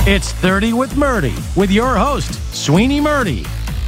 It's 30 with Murdy, with your host, Sweeney Murdy.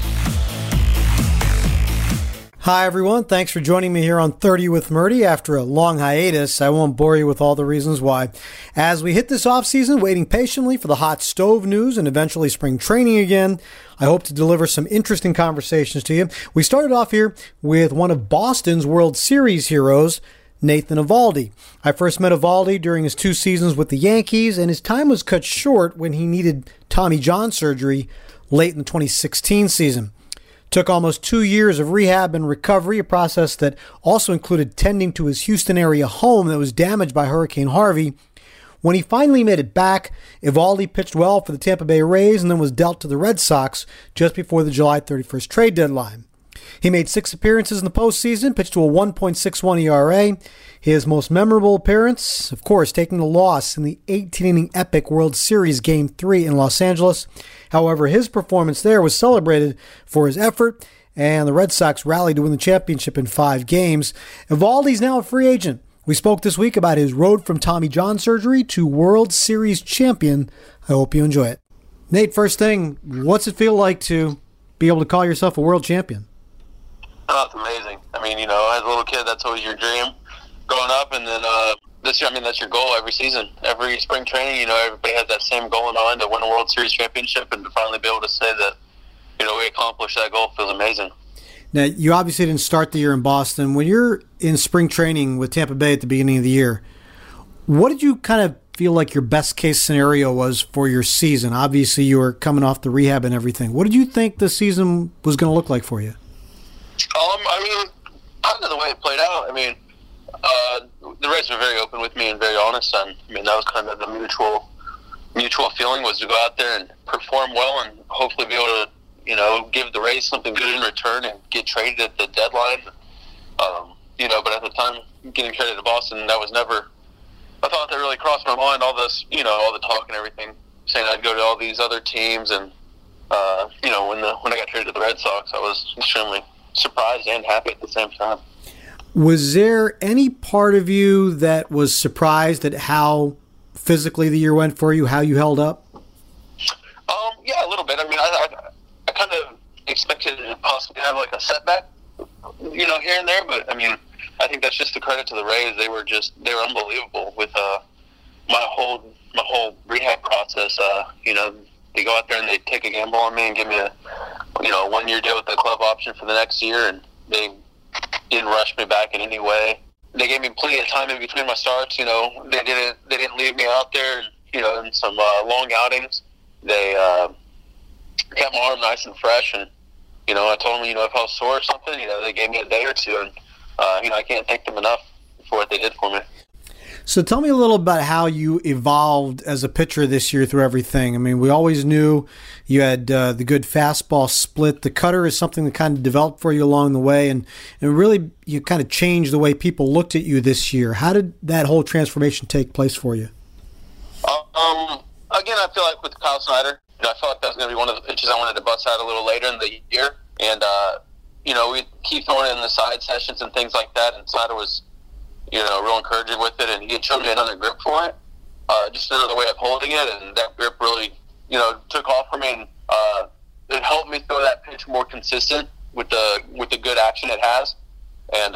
Hi, everyone. Thanks for joining me here on 30 with Murdy after a long hiatus. I won't bore you with all the reasons why. As we hit this offseason, waiting patiently for the hot stove news and eventually spring training again, I hope to deliver some interesting conversations to you. We started off here with one of Boston's World Series heroes, Nathan Eovaldi. I first met Eovaldi during his 2 seasons with the Yankees, and his time was cut short when he needed Tommy John surgery late in the 2016 season. Took almost 2 years of rehab and recovery, a process that also included tending to his Houston area home that was damaged by Hurricane Harvey. When he finally made it back, Eovaldi pitched well for the Tampa Bay Rays and then was dealt to the Red Sox just before the July 31st trade deadline. He made 6 appearances in the postseason, pitched to a 1.61 ERA. His most memorable appearance, of course, taking the loss in the 18-inning epic World Series Game 3 in Los Angeles. However, his performance there was celebrated for his effort, and the Red Sox rallied to win the championship in 5 games. Eovaldi's now a free agent. We spoke this week about his road from Tommy John surgery to World Series champion. I hope you enjoy it. Nate, first thing, what's it feel like to be able to call yourself a world champion? Oh, it's amazing. I mean, as a little kid, that's always your dream growing up. And then this year, that's your goal every season. Every spring training, everybody has that same goal in mind to win a World Series championship, and to finally be able to say that, we accomplished that goal feels amazing. Now, you obviously didn't start the year in Boston. When you're in spring training with Tampa Bay at the beginning of the year, what did you kind of feel like your best case scenario was for your season? Obviously, you were coming off the rehab and everything. What did you think the season was going to look like for you? Kind of the way it played out. The Rays were very open with me and very honest, and that was kind of the mutual feeling, was to go out there and perform well and hopefully be able to, give the Rays something good in return and get traded at the deadline. But at the time, getting traded to Boston, that was never a thought that really crossed my mind. All this, all the talk and everything, saying I'd go to all these other teams, and when I got traded to the Red Sox, I was extremely surprised and happy at the same time. Was there any part of you that was surprised at how physically the year went for you, how you held up? Yeah, a little bit. I kind of expected to possibly have like a setback, here and there, but I think that's just a credit to the Rays. They were unbelievable with my whole rehab process. They go out there and they take a gamble on me and give me a 1-year deal with the club option for the next year, and they didn't rush me back in any way. They gave me plenty of time in between my starts. They didn't leave me out there, in some long outings. They kept my arm nice and fresh, and I told them, if I was sore or something, they gave me a day or two, and I can't thank them enough for what they did for me. So tell me a little about how you evolved as a pitcher this year through everything. We always knew you had the good fastball split. The cutter is something that kind of developed for you along the way, and really you kind of changed the way people looked at you this year. How did that whole transformation take place for you? Again, I feel like with Kyle Snyder, I felt like that was going to be one of the pitches I wanted to bust out a little later in the year, and we'd keep throwing it in the side sessions and things like that, and Snyder was real encouraging with it, and he had shown me another grip for it, just another way of holding it, and that grip really, took off for me, and it helped me throw that pitch more consistent with the good action it has, and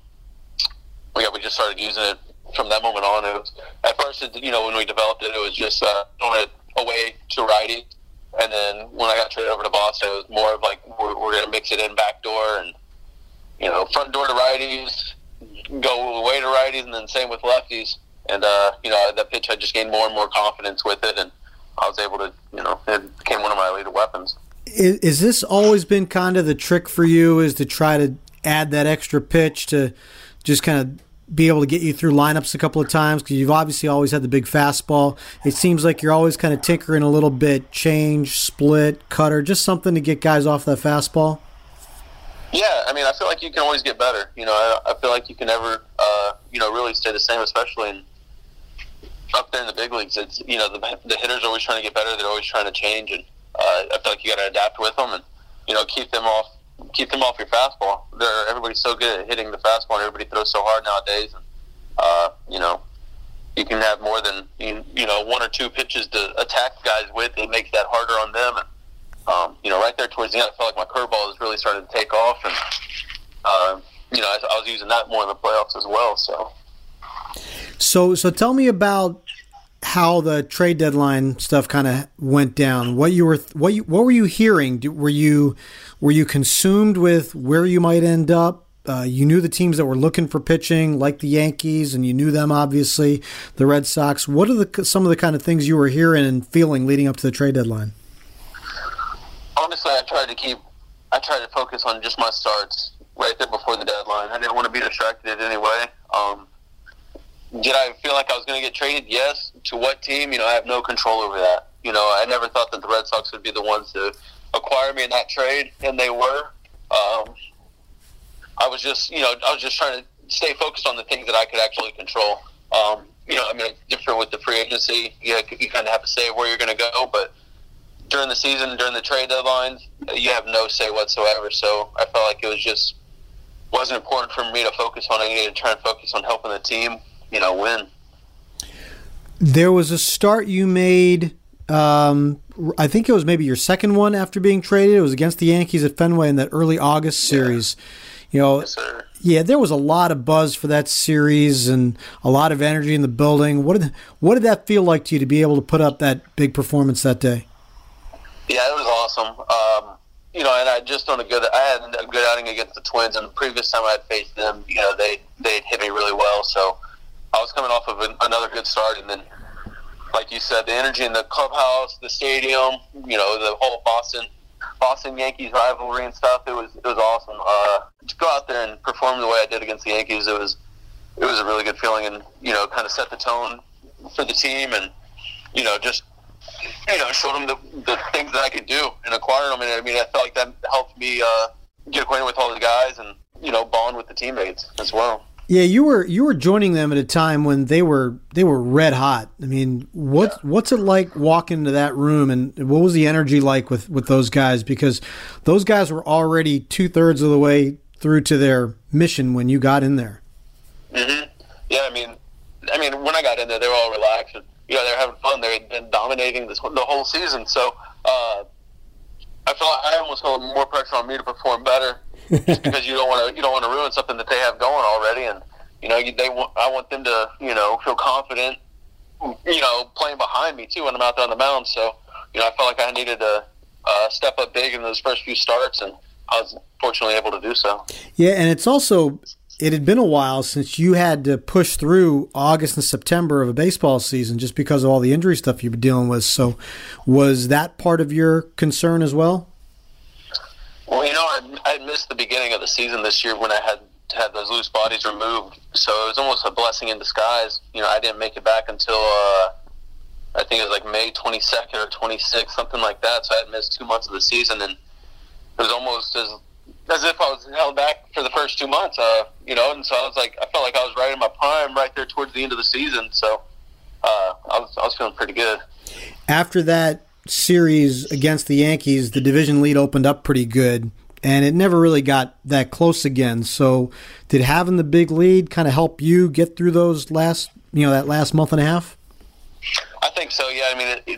we just started using it from that moment on. It was, at first, when we developed it, it was just throwing it away to righty, and then when I got traded over to Boston, it was more of like we're going to mix it in back door and front door to righties, go away to righties, and then same with lefties. And, that pitch, I just gained more and more confidence with it, and I was able to, it became one of my elite weapons. Is this always been kind of the trick for you, is to try to add that extra pitch to just kind of be able to get you through lineups a couple of times? Because you've obviously always had the big fastball. It seems like you're always kind of tinkering a little bit, change, split, cutter, just something to get guys off that fastball. Yeah, I feel like you can always get better. I feel like you can never, really stay the same, especially up there in the big leagues. It's, the hitters are always trying to get better. They're always trying to change, and I feel like you got to adapt with them and, keep them off your fastball. Everybody's so good at hitting the fastball, and everybody throws so hard nowadays. And, you can have more than one or two pitches to attack guys with, it makes that harder on them. And right there towards the end, I felt like my curveball was really starting to take off, and I was using that more in the playoffs as well. So tell me about how the trade deadline stuff kind of went down. What were you hearing? Were you consumed with where you might end up? You knew the teams that were looking for pitching, like the Yankees, and you knew them, obviously, the Red Sox. What are some of the kind of things you were hearing and feeling leading up to the trade deadline? Honestly, I tried to focus on just my starts right there before the deadline. I didn't want to be distracted in any way. Did I feel like I was going to get traded? Yes. To what team? I have no control over that. I never thought that the Red Sox would be the ones to acquire me in that trade, and they were. I was just trying to stay focused on the things that I could actually control. It's different with the free agency. You kind of have to say where you're going to go, but during the season, during the trade deadlines, you have no say whatsoever. So I felt like it wasn't important for me to focus on. I needed to try and focus on helping the team, win. There was a start you made, I think it was maybe your second one after being traded. It was against the Yankees at Fenway in that early August series. Yes, sir. Yeah, there was a lot of buzz for that series and a lot of energy in the building. What did that feel like to you to be able to put up that big performance that day? Yeah, it was awesome. And I had a good outing against the Twins, and the previous time I had faced them, they'd hit me really well. So I was coming off of another good start, and then, like you said, the energy in the clubhouse, the stadium, the whole Boston Yankees rivalry and stuff. It was awesome. To go out there and perform the way I did against the Yankees, it was a really good feeling, and kind of set the tone for the team, and just showed them the things that I could do and acquire them. And I felt like that helped me get acquainted with all the guys and bond with the teammates as well. Yeah, you were joining them at a time when they were red hot. I mean, what's it like walking into that room, and what was the energy like with those guys? Because those guys were already 2/3 of the way through to their mission when you got in there. Mm-hmm. Yeah, I mean, when I got in there, they were all relaxed. And, they were having fun. They had been dominating the whole season. So I feel like I almost felt more pressure on me to perform better. Just because you don't want to ruin something that they have going already, and I want them to feel confident, playing behind me too when I'm out there on the mound. So I felt like I needed to step up big in those first few starts, and I was fortunately able to do so. Yeah, and it had been a while since you had to push through August and September of a baseball season just because of all the injury stuff you've been dealing with. So was that part of your concern as well? Well, I missed the beginning of the season this year when I had those loose bodies removed. So it was almost a blessing in disguise. I didn't make it back until I think it was like May 22nd or 26th, something like that. So I had missed 2 months of the season, and it was almost as if I was held back for the first 2 months. And so I felt like I was right in my prime, right there towards the end of the season. So I was feeling pretty good. After that series against the Yankees, the division lead opened up pretty good, and it never really got that close again. So did having the big lead kind of help you get through those that last month and a half? I think so, yeah.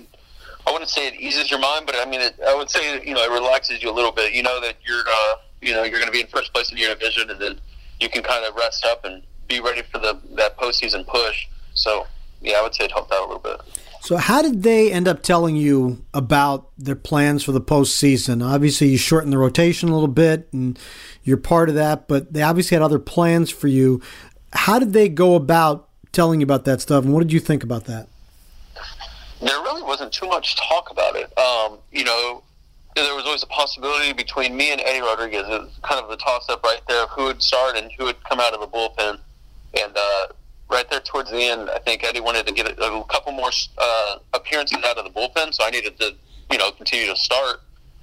I wouldn't say it eases your mind, but I would say it relaxes you a little bit. That you're you're going to be in first place in your division, and then you can kind of rest up and be ready for that postseason push. So yeah, I would say it helped out a little bit. So how did they end up telling you about their plans for the postseason? Obviously, you shortened the rotation a little bit, and you're part of that, but they obviously had other plans for you. How did they go about telling you about that stuff, and what did you think about that? There really wasn't too much talk about it. There was always a possibility between me and Eddie Rodriguez. It was kind of the toss-up right there of who would start and who would come out of the bullpen. And right there towards the end, I think Eddie wanted to get a couple more appearances out of the bullpen, so I needed to, continue to start.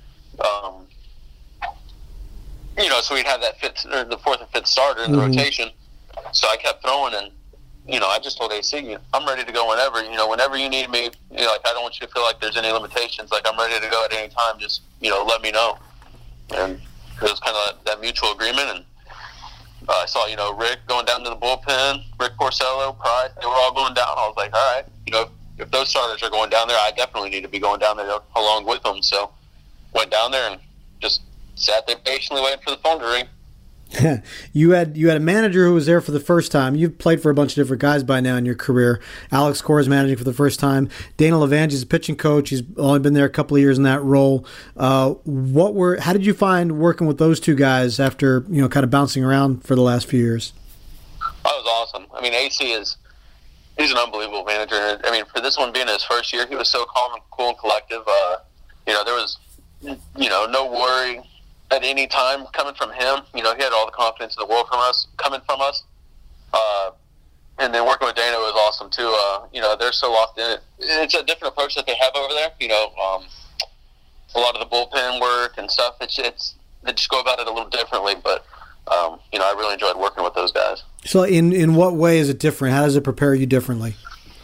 So we'd have the fourth and fifth starter in the rotation. So I kept throwing, and I just told AC, I'm ready to go whenever. Whenever you need me. I don't want you to feel like there's any limitations. Like, I'm ready to go at any time. Just let me know. And it was kind of that mutual agreement, and I saw, Rick going down to the bullpen, Rick Porcello, Price, they were all going down. I was like, all right, if those starters are going down there, I definitely need to be going down there along with them. So went down there and just sat there patiently waiting for the phone to ring. You had a manager who was there for the first time. You've played for a bunch of different guys by now in your career. Alex Cora is managing for the first time. Dana Levangie is a pitching coach. He's only been there a couple of years in that role. How did you find working with those two guys after kind of bouncing around for the last few years? That was awesome. I mean, AC he's an unbelievable manager. I mean, for this one being his first year, he was so calm and cool and collective. There was no worry at any time coming from him. He had all the confidence in the world coming from us. And then working with Dana was awesome too. They're so locked in it. It's a different approach that they have over there. A lot of the bullpen work and stuff. They just go about it a little differently. But I really enjoyed working with those guys. So, in what way is it different? How does it prepare you differently?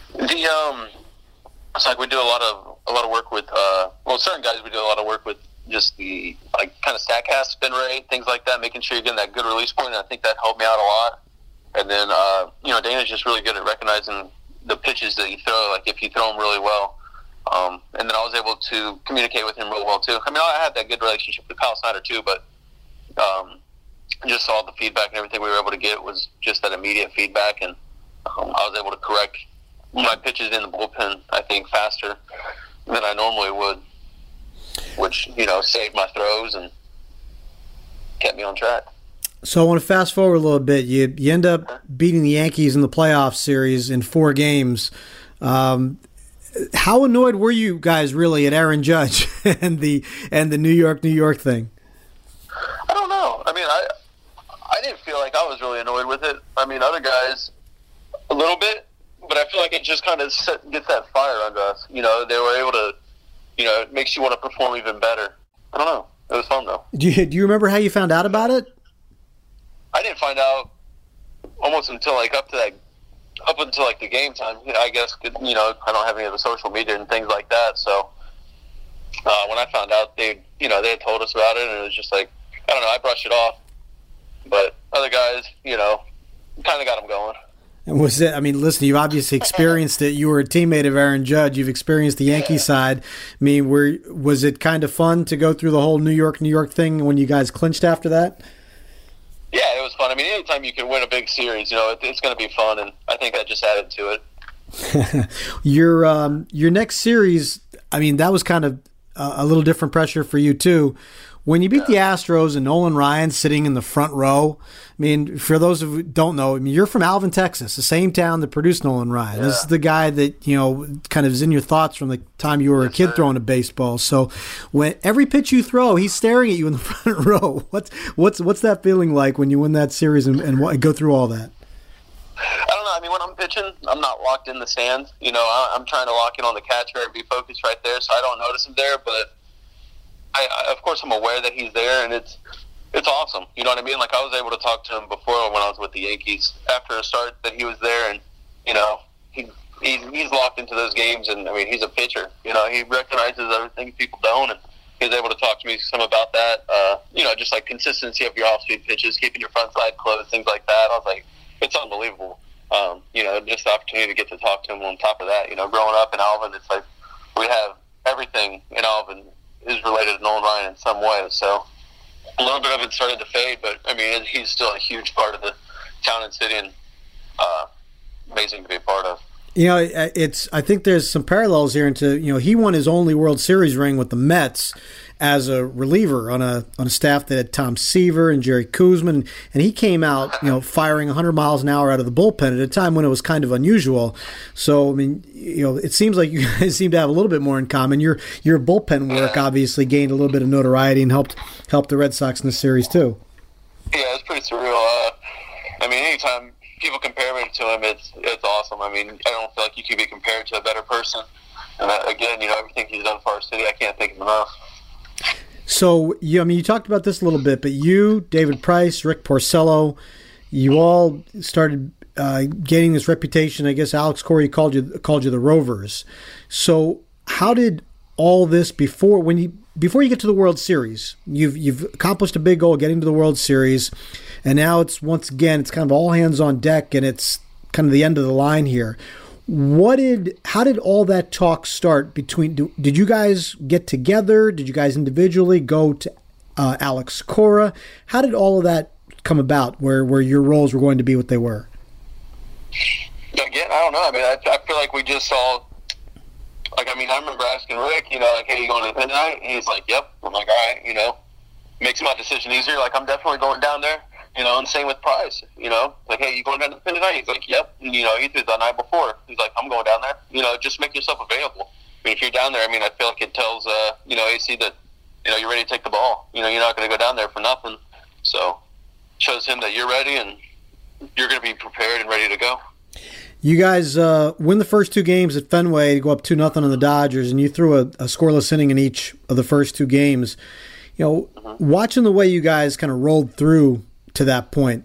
It's like we do a lot of work with. Certain guys we do a lot of work with. Just the kind of Statcast, spin rate, things like that, making sure you're getting that good release point. And I think that helped me out a lot. And then, Dana's just really good at recognizing the pitches that you throw, like if you throw them really well. And then I was able to communicate with him real well too. I mean, I had that good relationship with Kyle Snyder too, but just all the feedback and everything we were able to get was just that immediate feedback. And I was able to correct my pitches in the bullpen, I think, faster than I normally would, which, saved my throws and kept me on track. So I want to fast forward a little bit. You end up beating the Yankees in the playoff series in 4 games. How annoyed were you guys really at Aaron Judge and the New York thing? I don't know. I mean, I didn't feel like I was really annoyed with it. I mean, other guys a little bit, but I feel like it just kind of gets that fire under us. They were able to, it makes you want to perform even better. I don't know. It was fun, though. Do you remember how you found out about it? I didn't find out almost until up until the game time. I guess, I don't have any of the social media and things like that. So when I found out, they had told us about it, and it was just like, I don't know, I brushed it off. But other guys, kind of got them going. And was it? I mean, listen, you've obviously experienced it. You were a teammate of Aaron Judge. You've experienced the Yankee side. I mean, was it kind of fun to go through the whole New York thing when you guys clinched after that? Yeah, it was fun. I mean, anytime you can win a big series, it's going to be fun, and I think that just added to it. Your next series, I mean, that was kind of a little different pressure for you too. When you beat the Astros and Nolan Ryan sitting in the front row, I mean, for those who don't know, I mean, you're from Alvin, Texas, the same town that produced Nolan Ryan. Yeah. This is the guy that, kind of is in your thoughts from the time you were a kid throwing a baseball. So when every pitch you throw, he's staring at you in the front row. What's that feeling like when you win that series and go through all that? I don't know. I mean, when I'm pitching, I'm not locked in the stands. I'm trying to lock in on the catcher and be focused right there, so I don't notice him there, but I of course, I'm aware that he's there, and it's awesome. You know what I mean? Like, I was able to talk to him before when I was with the Yankees after a start that he was there, and he's locked into those games, and I mean, he's a pitcher. He recognizes everything people don't, and he's able to talk to me some about that. Just like consistency of your off-speed pitches, keeping your front side closed, things like that. I was like, it's unbelievable. Just the opportunity to get to talk to him on top of that. Growing up in Alvin, it's like we have everything in Alvin is related to Nolan Ryan in some way. So a little bit of it started to fade, but I mean, he's still a huge part of the town and city, and amazing to be a part of. I think there's some parallels here into, he won his only World Series ring with the Mets as a reliever on a staff that had Tom Seaver and Jerry Koosman, and he came out, firing 100 miles an hour out of the bullpen at a time when it was kind of unusual. So, I mean, it seems like you guys seem to have a little bit more in common. Your bullpen work obviously gained a little bit of notoriety and helped the Red Sox in the series too. Yeah, it's pretty surreal. I mean, anytime people compare me to him, it's awesome. I mean, I don't feel like you could be compared to a better person. And again, everything he's done for our city, I can't think of enough. So, you talked about this a little bit, but you, David Price, Rick Porcello, you all started gaining this reputation. I guess Alex Cora called you the Rovers. So, how did all this before, when you before you get to the World Series, you've accomplished a big goal, getting to the World Series, and now it's once again it's kind of all hands on deck, and it's kind of the end of the line here. How did all that talk start between? Did you guys get together? Did you guys individually go to Alex Cora? How did all of that come about? Where your roles were going to be what they were? Again, I don't know. I mean, I feel like we just saw. Like, I mean, I remember asking Rick, like, hey, you going to the tonight? And he's like, yep. I'm like, all right, makes my decision easier. Like, I'm definitely going down there, and same with Price, like, hey, you going down to the pin tonight? He's like, yep. And, he did the night before. He's like, I'm going down there. Just make yourself available. I mean, if you're down there, I mean, I feel like it tells, AC that, you're ready to take the ball. You're not going to go down there for nothing. So, shows him that you're ready and you're going to be prepared and ready to go. You guys win the first two games at Fenway to go up 2-0 on the Dodgers, and you threw a scoreless inning in each of the first two games. Watching the way you guys kind of rolled through to that point,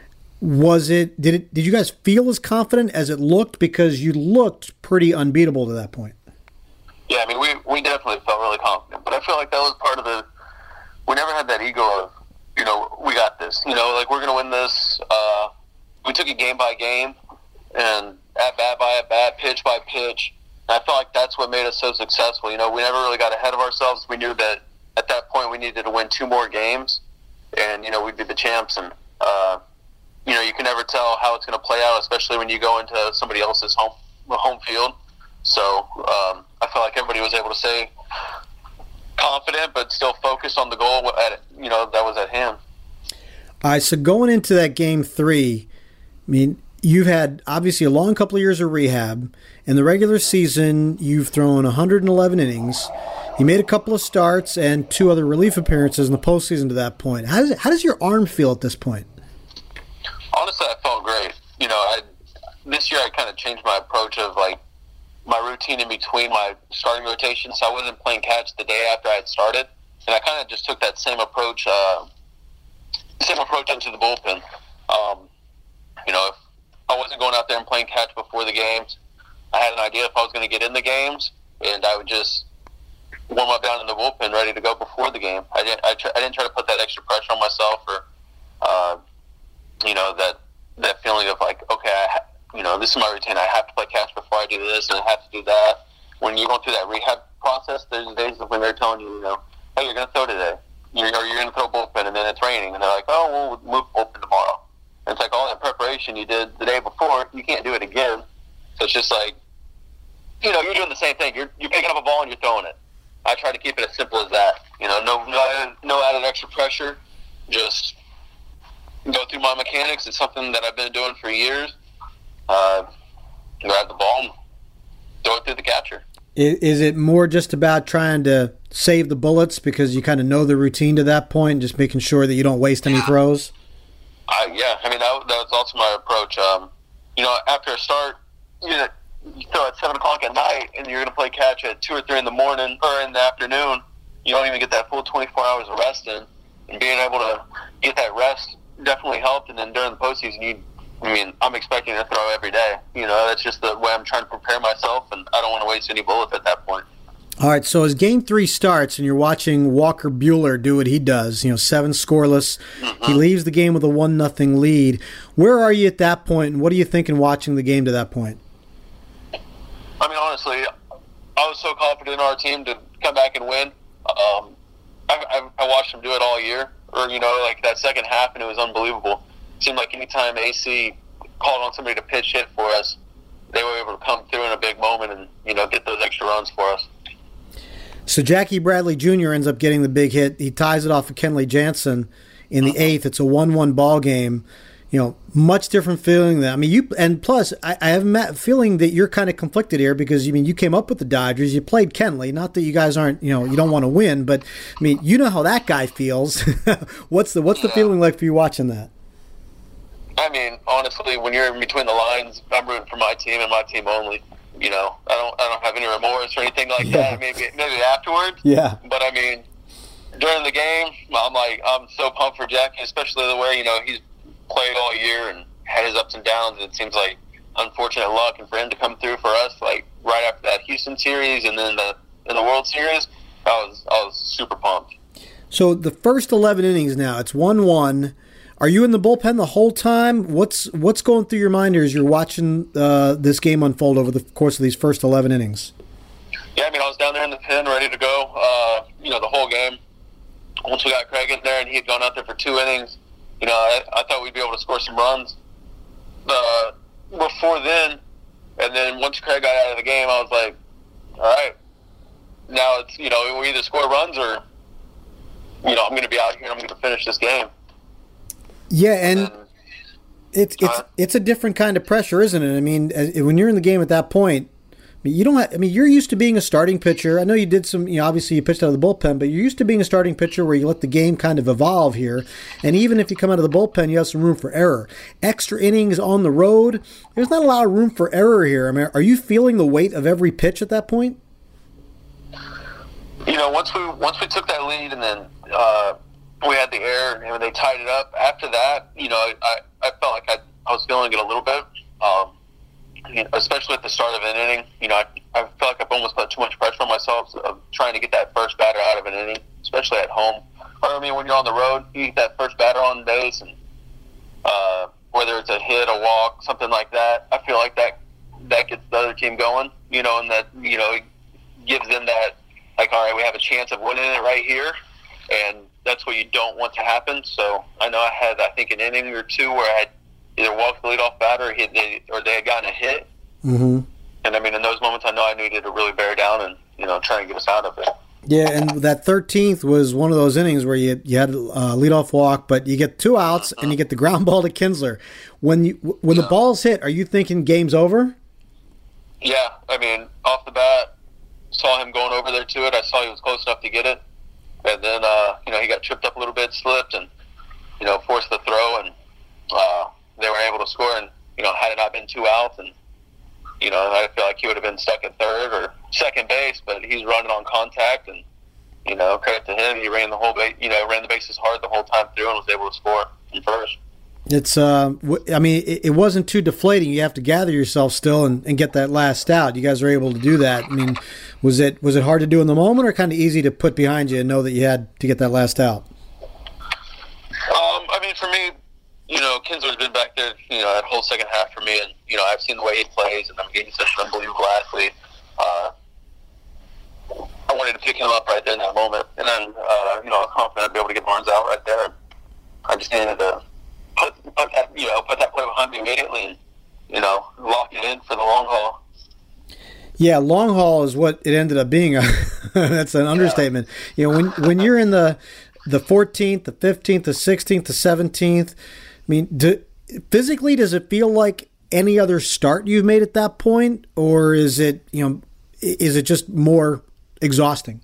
did you guys feel as confident as it looked? Because you looked pretty unbeatable to that point. Yeah, I mean, we definitely felt really confident, but I feel like that was part of we never had that ego of, we got this, like we're going to win this. We took it game by game. And at bat by at bat, pitch by pitch. And I felt like that's what made us so successful. We never really got ahead of ourselves. We knew that at that point we needed to win 2 more games, and we'd be the champs. And you can never tell how it's going to play out, especially when you go into somebody else's home field. So I felt like everybody was able to stay confident, but still focused on the goal that was at hand. All right. So going into that game 3, I mean, you've had, obviously, a long couple of years of rehab. In the regular season, you've thrown 111 innings. You made a couple of starts and 2 other relief appearances in the postseason to that point. How does your arm feel at this point? Honestly, I felt great. This year I kind of changed my approach of, like, my routine in between my starting rotations. So I wasn't playing catch the day after I had started. And I kind of just took that same approach into the bullpen. If I wasn't going out there and playing catch before the games, I had an idea if I was going to get in the games, and I would just warm up down in the bullpen ready to go before the game. I didn't try to put that extra pressure on myself or, that feeling of like, okay, this is my routine. I have to play catch before I do this, and I have to do that. When you're going through that rehab process, there's days when they're telling you, hey, you're going to throw today, or you're going to throw bullpen, and then it's raining, and they're like, oh, we'll move bullpen tomorrow. And it's like all that preparation you did the day before, you can't do it again. So it's just like, you're doing the same thing. You're picking up a ball and you're throwing it. I try to keep it as simple as that. No added extra pressure. Just go through my mechanics. It's something that I've been doing for years. Grab the ball and throw it through the catcher. Is it more just about trying to save the bullets because you kind of know the routine to that point, just making sure that you don't waste any throws? Yeah, I mean, that was also my approach. After a start, you throw at 7 o'clock at night, and you're going to play catch at 2 or 3 in the morning or in the afternoon. You don't even get that full 24 hours of rest in. And being able to get that rest definitely helped. And then during the postseason, I'm expecting to throw every day. That's just the way I'm trying to prepare myself, and I don't want to waste any bullets at that point. All right, so as Game 3 starts and you're watching Walker Buehler do what he does, 7 scoreless, he leaves the game with a 1-0 lead. Where are you at that point, and what are you thinking watching the game to that point? I mean, honestly, I was so confident in our team to come back and win. I watched them do it all year, or, like that second half, and it was unbelievable. It seemed like anytime AC called on somebody to pitch hit for us, they were able to come through in a big moment and, get those extra runs for us. So Jackie Bradley Jr. ends up getting the big hit. He ties it off of Kenley Jansen in the 8th. It's a 1-1 ball game. Much different feeling than, and plus I have a feeling that you're kind of conflicted here because you came up with the Dodgers, you played Kenley. Not that you guys aren't, you don't want to win, but you know how that guy feels. What's the feeling like for you watching that? I mean, honestly, when you're in between the lines, I'm rooting for my team and my team only. I don't have any remorse or anything like that. Maybe afterwards. Yeah. But during the game, I'm so pumped for Jackie, especially the way he's played all year and had his ups and downs. It seems like unfortunate luck, and for him to come through for us, like right after that Houston series and then in the World Series, I was super pumped. So the first 11 innings now, it's 1-1. Are you in the bullpen the whole time? What's going through your mind as you're watching this game unfold over the course of these first 11 innings? Yeah, I mean, I was down there in the pen ready to go, the whole game. Once we got Craig in there and he had gone out there for 2 innings, I thought we'd be able to score some runs before then. And then once Craig got out of the game, I was like, all right, now it's, we either score runs or, I'm going to be out here and I'm going to finish this game. Yeah, and it's a different kind of pressure, isn't it? I mean, when you're in the game at that point, you're used to being a starting pitcher. I know you did some, obviously you pitched out of the bullpen, but you're used to being a starting pitcher where you let the game kind of evolve here. And even if you come out of the bullpen, you have some room for error. Extra innings on the road, there's not a lot of room for error here. I mean, are you feeling the weight of every pitch at that point? Once we took that lead and then we had the error and they tied it up. After that, I felt like I was feeling it a little bit. Especially at the start of an inning, I feel like I've almost put too much pressure on myself of trying to get that first batter out of an inning, especially at home. Or, when you're on the road, you get that first batter on base, and whether it's a hit, a walk, something like that, I feel like that gets the other team going, and that, it gives them that, like, all right, we have a chance of winning it right here, and that's what you don't want to happen. So I know I had, I think, an inning or two where I had either walked the leadoff batter or they had gotten a hit. Mm-hmm. And, in those moments, I know I needed to really bear down and, try and get us out of it. Yeah, and that 13th was one of those innings where you had a leadoff walk, but you get 2 outs and you get the ground ball to Kinsler. When the ball's hit, are you thinking game's over? Yeah, off the bat, saw him going over there to it. I saw he was close enough to get it. And then, he got tripped up a little bit, slipped, and, forced the throw, and they were able to score. And, had it not been 2 outs, and, I feel like he would have been stuck at third or second base, but he's running on contact, and, credit to him, he ran the whole base, ran the bases hard the whole time through and was able to score in first. It's, it wasn't too deflating. You have to gather yourself still and get that last out. You guys were able to do that. Was it hard to do in the moment, or kind of easy to put behind you and know that you had to get that last out? For me, Kinsler's been back there, that whole second half for me, and, I've seen the way he plays, and he's such an unbelievable athlete. I wanted to pick him up right there in that moment, and then, I was confident I'd be able to get Barnes out right there. I just needed to put that play behind me immediately and, lock it in for the long haul. Yeah, long haul is what it ended up being. That's an understatement. When you're in the 14th, the 15th, the 16th, the 17th, physically, does it feel like any other start you've made at that point, or is it just more exhausting?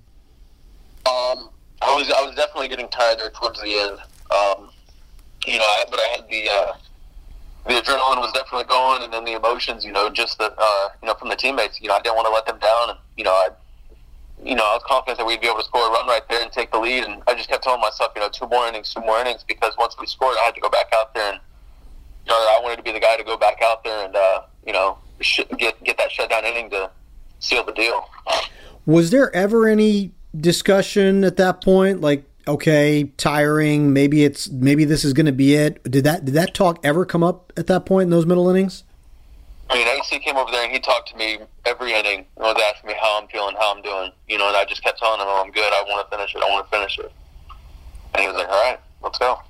I was definitely getting tired there towards the end. But I had the adrenaline was definitely going, and then the emotions, just that, from the teammates, I didn't want to let them down, and, I was confident that we'd be able to score a run right there and take the lead, and I just kept telling myself, 2 more innings, because once we scored, I had to go back out there, and, I wanted to be the guy to go back out there and, get that shutdown inning to seal the deal. Was there ever any discussion at that point, like, okay, tiring, maybe this is going to be it? Did that talk ever come up at that point in those middle innings? AC came over there and he talked to me every inning and was asking me how I'm feeling, how I'm doing, and I just kept telling him, oh, I'm good, I want to finish it. And he was like, all right, let's go.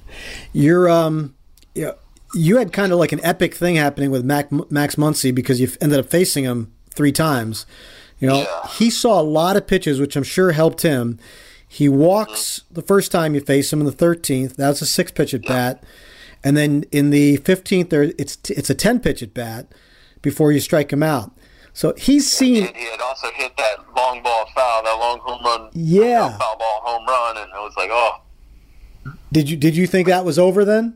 You had kind of like an epic thing happening with Max Muncy because you ended up facing him 3 times. He saw a lot of pitches, which I'm sure helped him. He walks the first time you face him in the 13th. That was a 6-pitch at bat. And then in the 15th, it's a 10-pitch at bat before you strike him out. So he's seen. He had also hit that long ball foul, that long home run. Yeah. Foul ball home run, and it was like, oh. Did you think that was over then?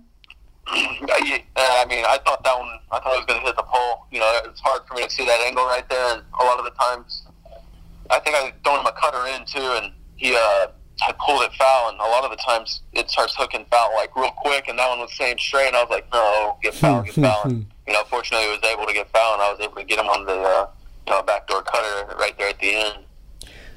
I thought that one. I thought it was going to hit the pole. It's hard for me to see that angle right there, and a lot of the times, I think I was throwing him a cutter in too, and he had pulled it foul, and a lot of the times it starts hooking foul like real quick, and that one was staying straight, and I was like, no, get foul. And, fortunately, he was able to get foul, and I was able to get him on the backdoor cutter right there at the end.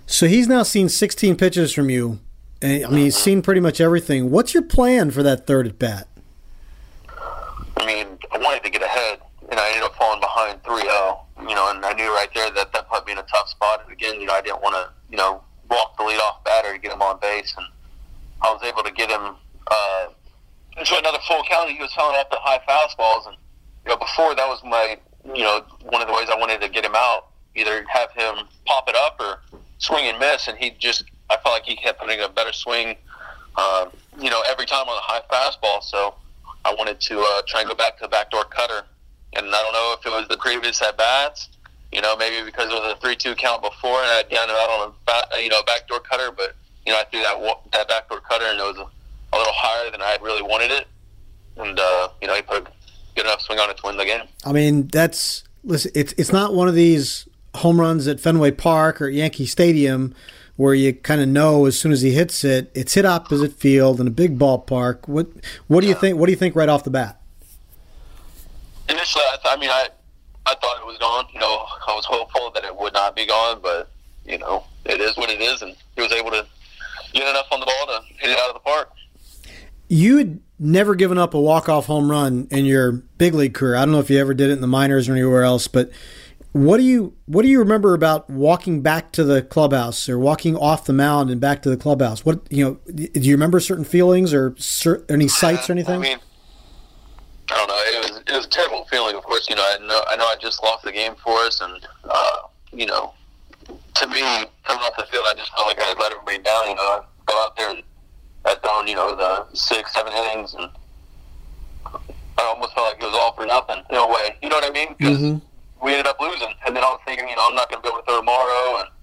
So he's now seen 16 pitches from you. And, I mean, he's seen pretty much everything. What's your plan for that third at bat? I mean, I wanted to get ahead, and I ended up falling behind 3-0. And I knew right there that put me in a tough spot. And again, I didn't want to, walk the leadoff batter to get him on base, and I was able to get him into another full count. He was throwing off the high fastballs, and before that was my, one of the ways I wanted to get him out, either have him pop it up or swing and miss, and I felt like he kept putting a better swing, every time on the high fastball. So I wanted to try and go back to the backdoor cutter, and I don't know if it was the previous at bats. Maybe because it was a 3-2 count before, and I had down out on a backdoor cutter, but I threw that backdoor cutter, and it was a little higher than I had really wanted it, and he put a good enough swing on it to win the game. I mean, listen, it's not one of these home runs at Fenway Park or Yankee Stadium where you kind of know as soon as he hits it, it's hit opposite field in a big ballpark. What do you think? What do you think right off the bat? Initially, I thought it was gone. I was hopeful that it would not be gone, but, it is what it is, and he was able to get enough on the ball to hit it out of the park. You had never given up a walk-off home run in your big league career. I don't know if you ever did it in the minors or anywhere else, but what do you remember about walking back to the clubhouse or walking off the mound and back to the clubhouse? Do you remember certain feelings or any sights or anything? I don't know. It was a terrible feeling, of course. I know I just lost the game for us, and to me, coming off the field, I just felt like I had let everybody down. I go out there and I'd thrown, the 6-7 innings, and I almost felt like it was all for nothing in a way. You know what I mean? Because we ended up losing, and then I was thinking, I'm not going to be able to throw tomorrow, and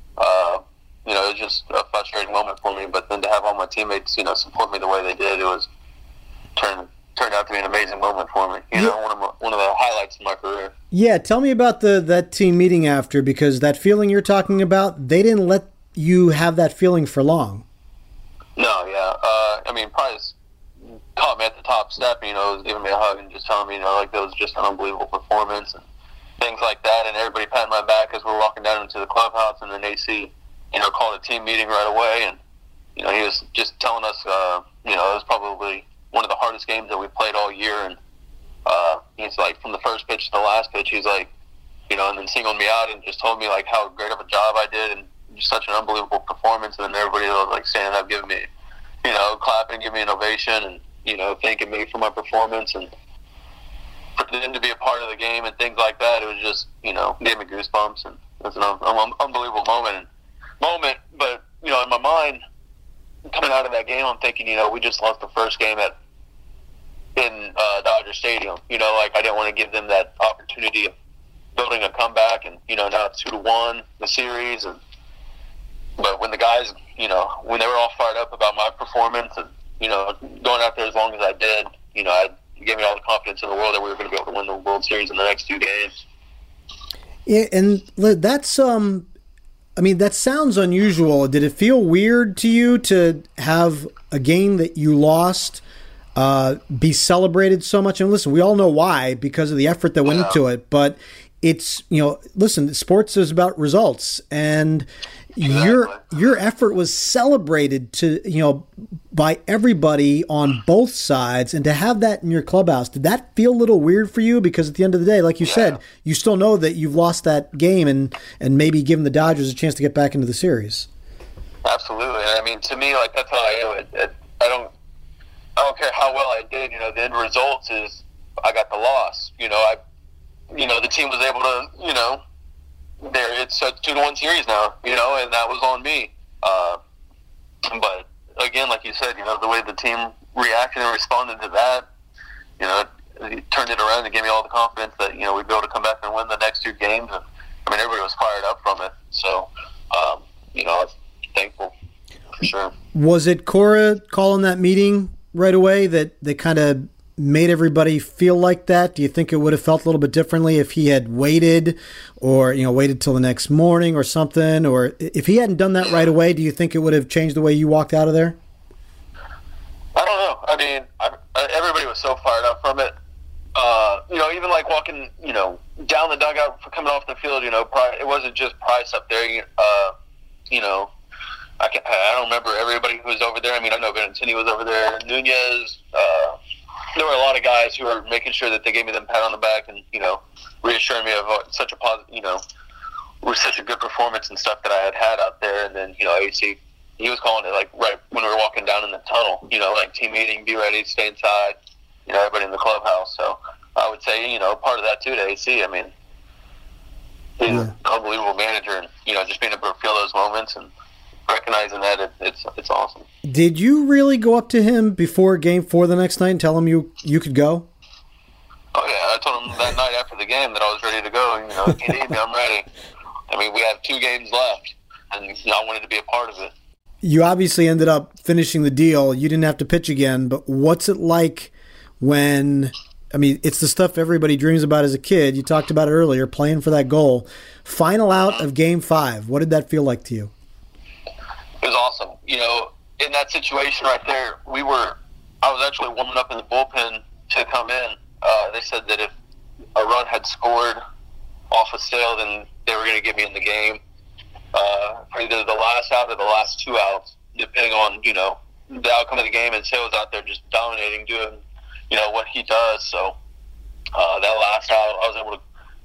it was just a frustrating moment for me. But then to have all my teammates, support me the way they did, it was turned out to be an amazing moment for me. One of the highlights of my career. Yeah, tell me about that team meeting after, because that feeling you're talking about, they didn't let you have that feeling for long. No, yeah. Price caught me at the top step, was giving me a hug and just telling me, that was just an unbelievable performance and things like that, and everybody patting my back as we're walking down into the clubhouse, and then AC, called a team meeting right away, and, he was just telling us, it was probably one of the hardest games that we played all year, and he's like, from the first pitch to the last pitch, he's like, and then singled me out and just told me like how great of a job I did and just such an unbelievable performance, and then everybody was like standing up, giving me, clapping, giving me an ovation, and thanking me for my performance, and for them to be a part of the game and things like that, it was just, gave me goosebumps, and it was an unbelievable moment. But in my mind, coming out of that game, I'm thinking, we just lost the first game in Dodger Stadium. I didn't want to give them that opportunity of building a comeback, and now it's 2-1 the series. But when the guys, when they were all fired up about my performance and going out there as long as I did, it gave me all the confidence in the world that we were going to be able to win the World Series in the next 2 games. Yeah, and that's that sounds unusual. Did it feel weird to you to have a game that you lost be celebrated so much? And listen, we all know why, because of the effort that went into it. But it's, listen, sports is about results, and your effort was celebrated by everybody on both sides, and to have that in your clubhouse, did that feel a little weird for you? Because at the end of the day, like you said, you still know that you've lost that game and maybe given the Dodgers a chance to get back into the series. Absolutely. To me, like, that's how I do it. I don't care how well I did. The end result is I got the loss. The team was able to, it's a 2-1 series now, and that was on me. But again, like you said, the way the team reacted and responded to that, it turned it around and gave me all the confidence that, we'd be able to come back and win the next 2 games. And everybody was fired up from it. So, I was thankful for sure. Was it Cora calling that meeting right away that kind of made everybody feel like that? Do you think it would have felt a little bit differently if he had waited, or waited till the next morning or something? Or if he hadn't done that right away, do you think it would have changed the way you walked out of there? I don't know. Everybody was so fired up from it. Even like walking, down the dugout for coming off the field, it wasn't just Price up there. I don't remember everybody who was over there. I mean, I know Benintendi was over there, Nunez. There were a lot of guys who were making sure that they gave me the pat on the back and, reassuring me of such a positive, with such a good performance and stuff that I had out there. And then, AC, he was calling it like right when we were walking down in the tunnel, like team meeting, be ready, stay inside, everybody in the clubhouse. So I would say, part of that too to AC. I mean, he's an unbelievable manager, and, just being able to feel those moments and recognizing that it's awesome. Did you really go up to him before Game 4 the next night and tell him you could go? Oh yeah, I told him that night after the game that I was ready to go. If you need me, I'm ready. I mean, we have 2 games left, and I wanted to be a part of it. You obviously ended up finishing the deal. You didn't have to pitch again, but what's it like when, it's the stuff everybody dreams about as a kid. You talked about it earlier, playing for that goal. Final out of Game 5. What did that feel like to you? It was awesome. In that situation right there, I was actually warming up in the bullpen to come in. They said that if a run had scored off a Sale, then they were going to get me in the game for either the last out or the last 2 outs, depending on, the outcome of the game. And Sale was out there just dominating, doing, what he does. So that last out, I was able to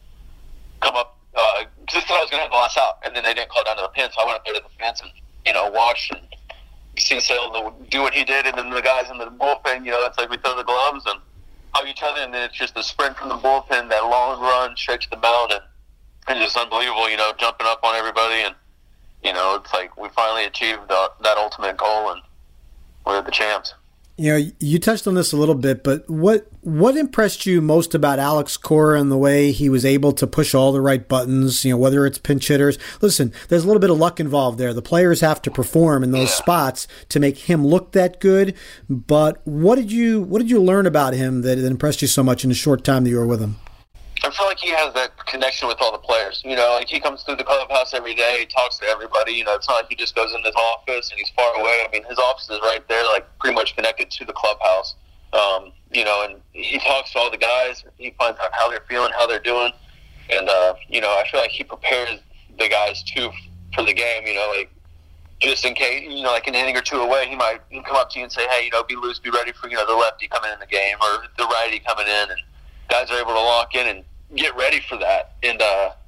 come up, because I thought I was going to have the last out, and then they didn't call down to the pen, so I went up there to the fence and, watched and see Sale do what he did, and then the guys in the bullpen, it's like we throw the gloves and hug each other, and then it's just the sprint from the bullpen, that long run straight to the mound, and just unbelievable, jumping up on everybody, and, it's like we finally achieved that ultimate goal, and we're the champs. You touched on this a little bit, but what impressed you most about Alex Cora and the way he was able to push all the right buttons, whether it's pinch hitters? Listen, there's a little bit of luck involved there. The players have to perform in those spots to make him look that good. But what did you learn about him that impressed you so much in the short time that you were with him? I feel like he has that connection with all the players. Like he comes through the clubhouse every day, he talks to everybody. It's not like he just goes in his office and he's far away. His office is right there, like pretty much connected to the clubhouse. And he talks to all the guys. He finds out how they're feeling, how they're doing. And, I feel like he prepares the guys, too, for the game, like just in case, like an inning or 2 away, he might come up to you and say, hey, be loose, be ready for, the lefty coming in the game or the righty coming in. And guys are able to lock in and get ready for that. And,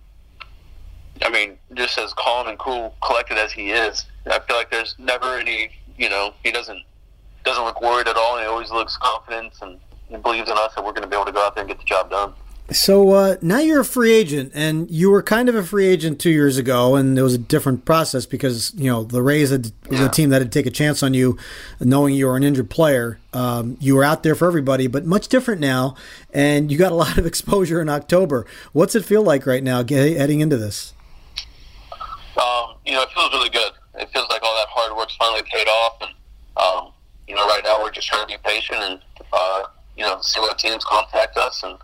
just as calm and cool, collected as he is, I feel like there's never any, he doesn't look worried at all, and he always looks confident and he believes in us that we're going to be able to go out there and get the job done. So now you're a free agent, and you were kind of a free agent 2 years ago, and it was a different process because, the Rays was a team that had to take a chance on you, knowing you were an injured player. You were out there for everybody, but much different now, and you got a lot of exposure in October. What's it feel like right now heading into this? It feels really good. It feels like all that hard work's finally paid off, and, right now we're just trying to be patient and, see what teams contact us and,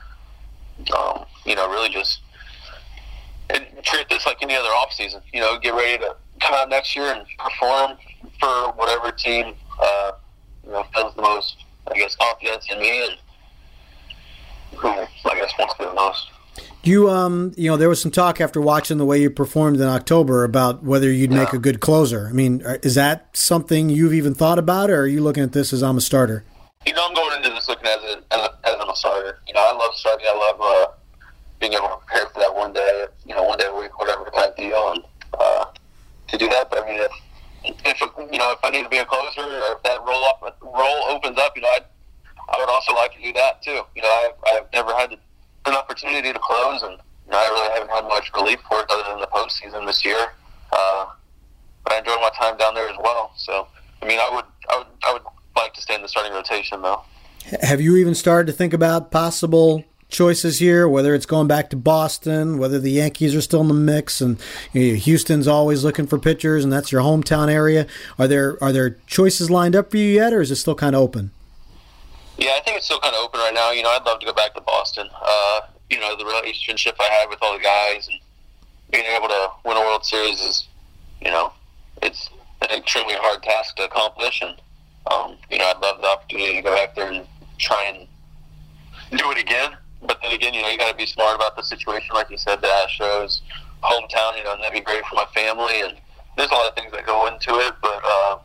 really just treat this like any other offseason. Get ready to come out next year and perform for whatever team, feels the most, confidence in me and who, wants to do the most. You, there was some talk after watching the way you performed in October about whether you'd make a good closer. Is that something you've even thought about, or are you looking at this as I'm a starter? I'm going into this looking as I'm a starter. I love starting. I love being able to prepare for that one day a week, whatever type deal, and to do that. But if I need to be a closer, or if that role opens up, I would also like to do that too. I've never had an opportunity to close, and I really haven't had much relief for it other than the postseason this year. But I enjoyed my time down there as well. So I would like to stay in the starting rotation though. Have you even started to think about possible choices here, whether it's going back to Boston, whether the Yankees are still in the mix, and Houston's always looking for pitchers, and that's your hometown area? Are there choices lined up for you yet, or is it still kind of open? Yeah, I think it's still kind of open right now. I'd love to go back to Boston. The relationship I had with all the guys and being able to win a World Series is, it's an extremely hard task to accomplish, and I'd love the opportunity to go back there and try and do it again. But then again, you got to be smart about the situation. Like you said, the Astros, hometown, and that'd be great for my family. And, there's a lot of things that go into it, but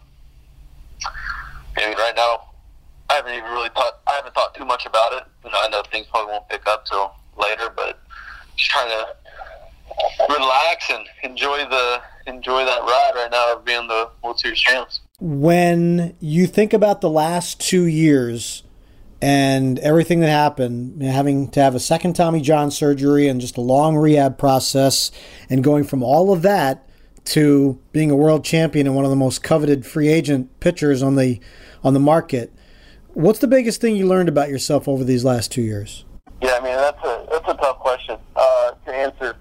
I mean, right now, I haven't thought too much about it. I know things probably won't pick up till later, but just trying to relax and enjoy that ride right now of being the World Series champs. When you think about the last 2 years and everything that happened, having to have a second Tommy John surgery and just a long rehab process, and going from all of that to being a world champion and one of the most coveted free agent pitchers on the market, what's the biggest thing you learned about yourself over these last 2 years? Yeah, I mean, that's a tough question to answer.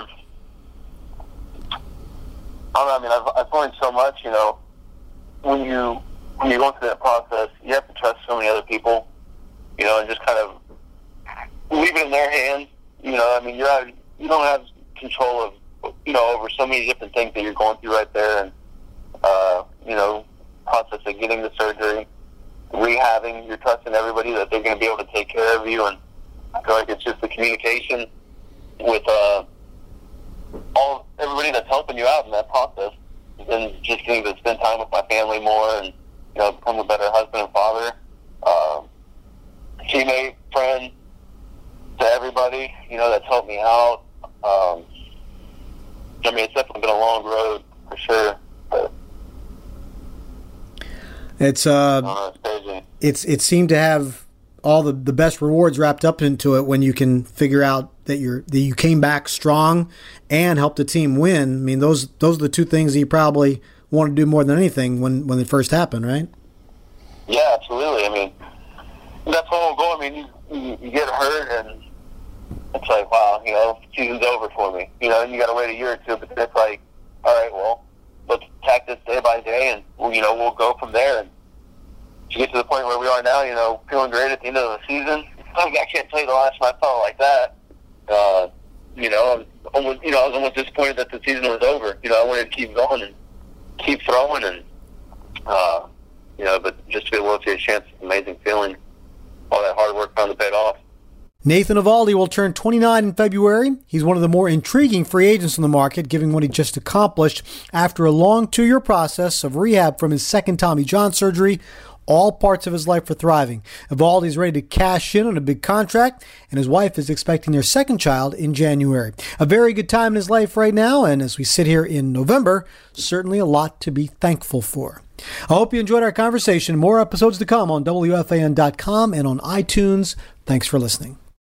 I mean, I've learned so much. When you go through that process, you have to trust so many other people. And just kind of leave it in their hands. I mean, you don't have control of over so many different things that you're going through right there, and process of getting the surgery, rehabbing. You're trusting everybody that they're going to be able to take care of you, and I feel like it's just the communication with everybody that's helping you out in that process, and just getting to spend time with my family more, and become a better husband and father, teammate, friend, to everybody that's helped me out. I mean, it's definitely been a long road for sure. But it's crazy. It seemed to have all the best rewards wrapped up into it when you can figure out that you came back strong and helped the team win. I mean, those are the two things that you probably want to do more than anything when it first happened, right? Yeah, absolutely. I mean, that's the whole goal. I mean, you get hurt and it's like, wow, season's over for me. And you got to wait a year or two, but then it's like, all right, well, let's attack this day by day, and we'll go from there. And to get to the point where we are now, feeling great at the end of the season. I can't tell you the last time I felt like that. I was almost disappointed that the season was over. I wanted to keep going and keep throwing, and but just to be a World Series champ is an amazing feeling. All that hard work finally paid off. Nathan Eovaldi will turn 29 in February. He's one of the more intriguing free agents on the market, given what he just accomplished after a long 2-year process of rehab from his second Tommy John surgery. All parts of his life are thriving. Eovaldi's ready to cash in on a big contract, and his wife is expecting their second child in January. A very good time in his life right now, and as we sit here in November, certainly a lot to be thankful for. I hope you enjoyed our conversation. More episodes to come on WFAN.com and on iTunes. Thanks for listening.